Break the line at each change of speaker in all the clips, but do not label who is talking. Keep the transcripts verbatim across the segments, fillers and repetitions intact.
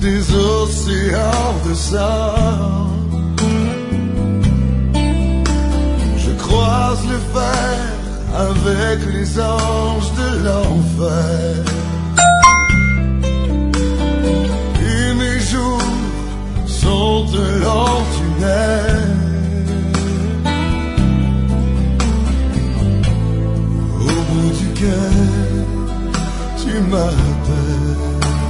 des océans de sang. Je croise le fer avec les anges de l'enfer. Et mes jours sont un long tunnel. Au bout duquel tu m'appelles.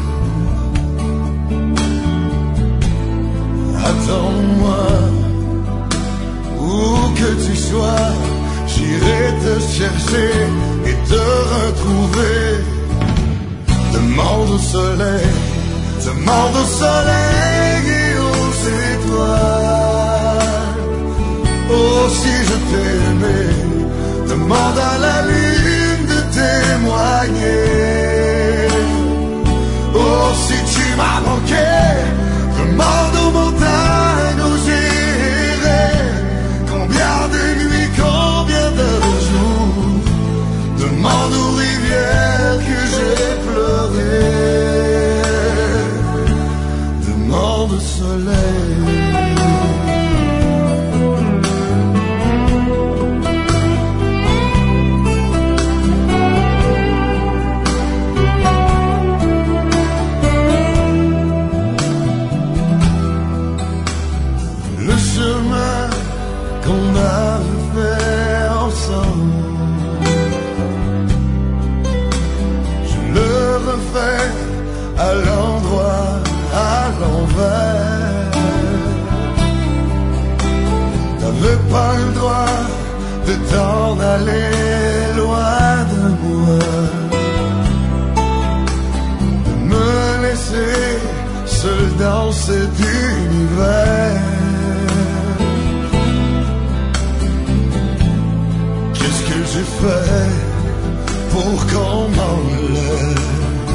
Attends-moi, où que tu sois, j'irai te chercher et te retrouver. Demande au soleil, demande au soleil et aux étoiles. Oh, si je t'ai aimé, demande à la lune de témoigner. Oh, si tu m'as manqué, demande aux montagnes où j'irai. Combien de nuits, combien de jours, demande aux rivières que j'ai pleuré. Demande au soleil. Qu'on avait fait ensemble, je le refais à l'endroit, à l'envers. T'avais pas le droit de t'en aller loin de moi, de me laisser seul dans cet univers. J'ai fait pour qu'on m'enlève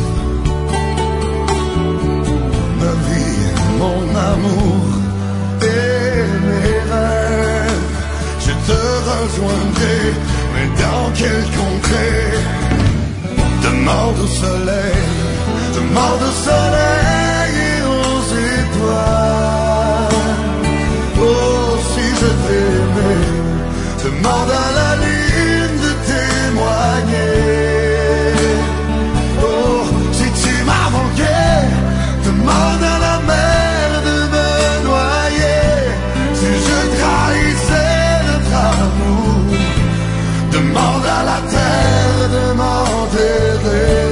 ma vie, mon amour et mes rêves. Je te rejoindrai, mais dans quelle contrée? Demande au soleil, demande au soleil et aux étoiles. Oh, si je t'aimais, demande à la lune de témoigner. Oh, si tu m'as manqué, demande à la mer de me noyer. Si je trahissais notre amour, demande à la terre de m'enterrer.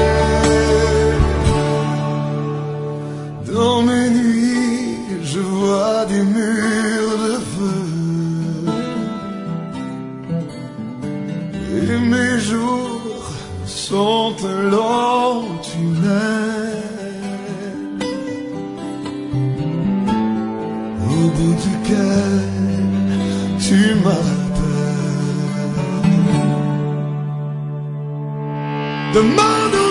Dans mes nuits, je vois des murs de feu. Et mes jours sont un long tunnel, au bout duquel tu m'appelles. Demande